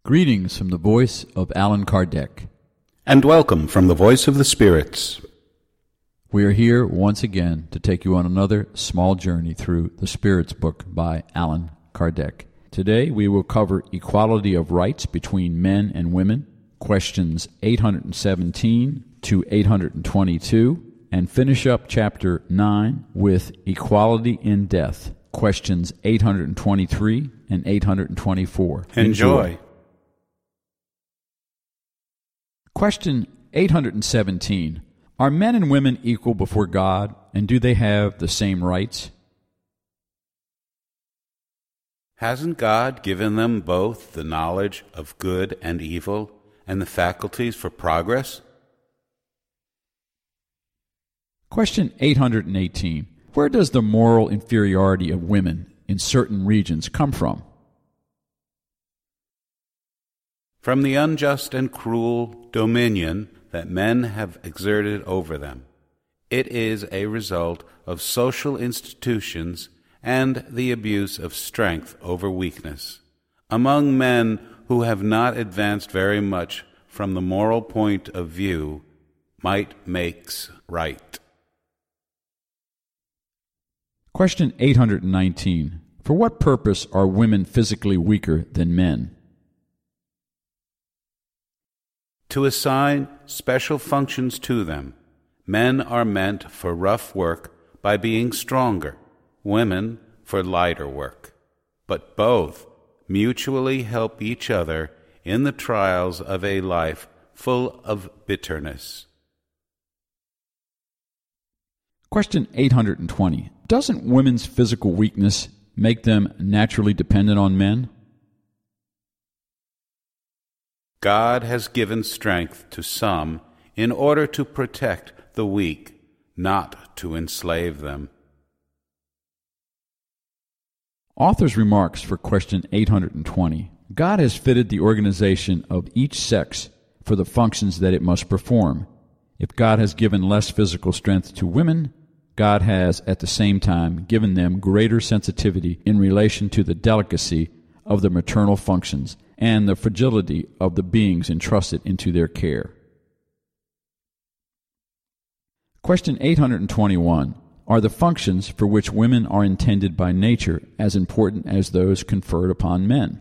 Greetings from the voice of Allan Kardec. And welcome from the voice of the spirits. We are here once again to take you on another small journey through the Spirits book by Allan Kardec. Today we will cover equality of rights between men and women, questions 817 to 822, and finish up chapter 9 with equality in death, questions 823 and 824. Enjoy. Question 817. Are men and women equal before God, and do they have the same rights? Hasn't God given them both the knowledge of good and evil and the faculties for progress? Question 818. Where does the moral inferiority of women in certain regions come from? From the unjust and cruel dominion that men have exerted over them. It is a result of social institutions and the abuse of strength over weakness. Among men who have not advanced very much from the moral point of view, might makes right. Question 819. For what purpose are women physically weaker than men? To assign special functions to them. Men are meant for rough work by being stronger, women for lighter work. But both mutually help each other in the trials of a life full of bitterness. Question 820. Doesn't women's physical weakness make them naturally dependent on men? God has given strength to some in order to protect the weak, not to enslave them. Author's remarks for question 820. God has fitted the organization of each sex for the functions that it must perform. If God has given less physical strength to women, God has at the same time given them greater sensitivity in relation to the delicacy of the maternal functions and the fragility of the beings entrusted into their care. Question 821. Are the functions for which women are intended by nature as important as those conferred upon men?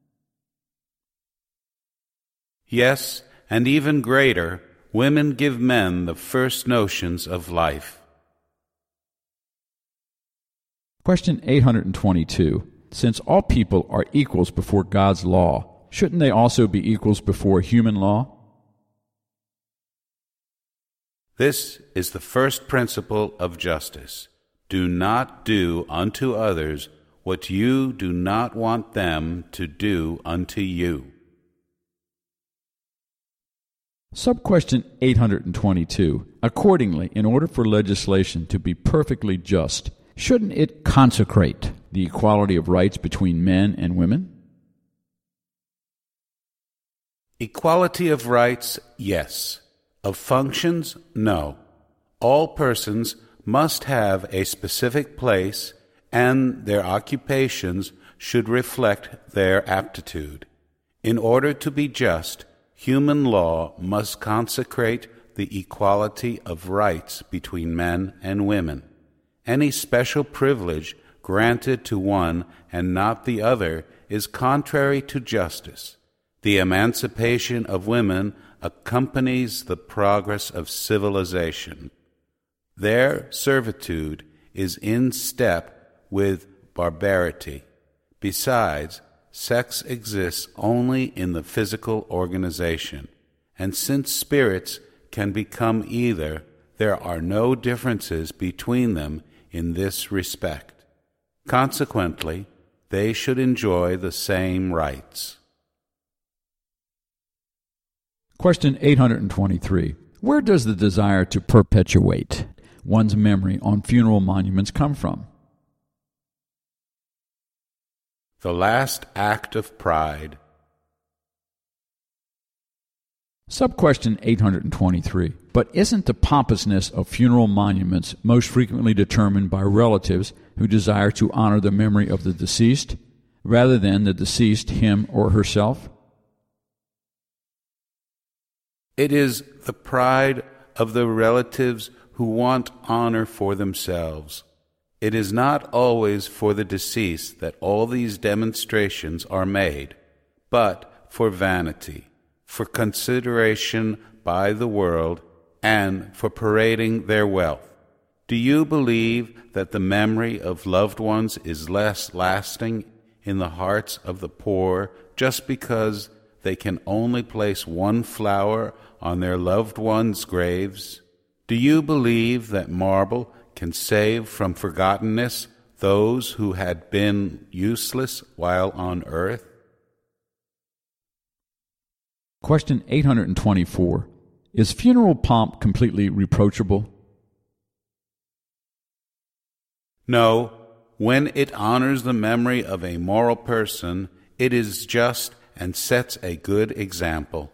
Yes, and even greater, women give men the first notions of life. Question 822. Since all people are equals before God's law, shouldn't they also be equals before human law? This is the first principle of justice. Do not do unto others what you do not want them to do unto you. Subquestion 822. Accordingly, in order for legislation to be perfectly just, shouldn't it consecrate the equality of rights between men and women? Equality of rights, yes. Of functions, no. All persons must have a specific place, and their occupations should reflect their aptitude. In order to be just, human law must consecrate the equality of rights between men and women. Any special privilege granted to one and not the other is contrary to justice. The emancipation of women accompanies the progress of civilization. Their servitude is in step with barbarity. Besides, sex exists only in the physical organization, and since spirits can become either, there are no differences between them in this respect. Consequently, they should enjoy the same rights. Question 823. Where does the desire to perpetuate one's memory on funeral monuments come from? The last act of pride. Subquestion 823. But isn't the pompousness of funeral monuments most frequently determined by relatives who desire to honor the memory of the deceased, rather than the deceased him or herself? It is the pride of the relatives who want honor for themselves. It is not always for the deceased that all these demonstrations are made, but for vanity, for consideration by the world, and for parading their wealth. Do you believe that the memory of loved ones is less lasting in the hearts of the poor just because they can only place one flower on their loved ones' graves? Do you believe that marble can save from forgottenness those who had been useless while on earth? Question 824. Is funeral pomp completely reproachable? No. When it honors the memory of a moral person, it is just and sets a good example.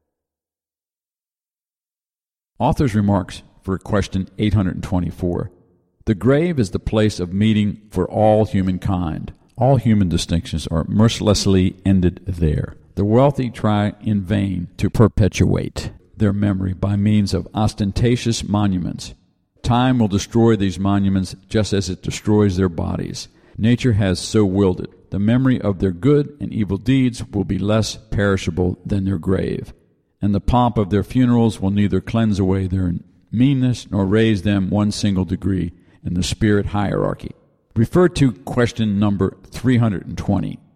Author's remarks for question 824. The grave is the place of meeting for all humankind. All human distinctions are mercilessly ended there. The wealthy try in vain to perpetuate their memory by means of ostentatious monuments. Time will destroy these monuments just as it destroys their bodies. Nature has so willed it. The memory of their good and evil deeds will be less perishable than their grave, and the pomp of their funerals will neither cleanse away their meanness nor raise them one single degree in the spirit hierarchy. Refer to question number 320.